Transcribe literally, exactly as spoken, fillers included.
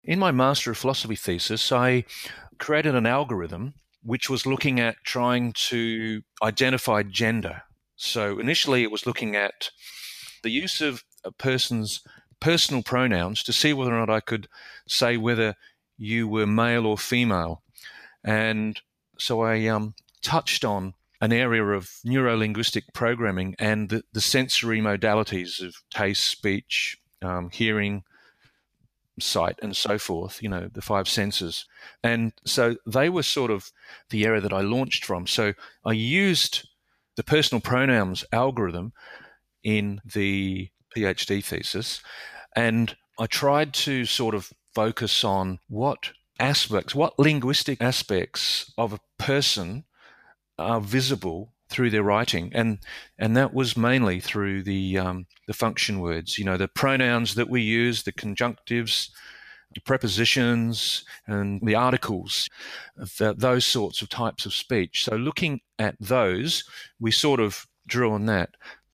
in my Master of Philosophy thesis, I created an algorithm which was looking at trying to identify gender. So initially it was looking at the use of a person's personal pronouns to see whether or not I could say whether you were male or female. And so I um, touched on an area of neuro-linguistic programming and the, the sensory modalities of taste, speech, um, hearing, sight, and so forth, you know, the five senses. And so they were sort of the area that I launched from. So I used the personal pronouns algorithm in the PhD thesis, and I tried to sort of focus on what aspects, what linguistic aspects of a person are visible through their writing, and and that was mainly through the um, the function words, you know, the pronouns that we use, the conjunctives, the prepositions, and the articles, the, those sorts of types of speech. So looking at those, we sort of drew on that.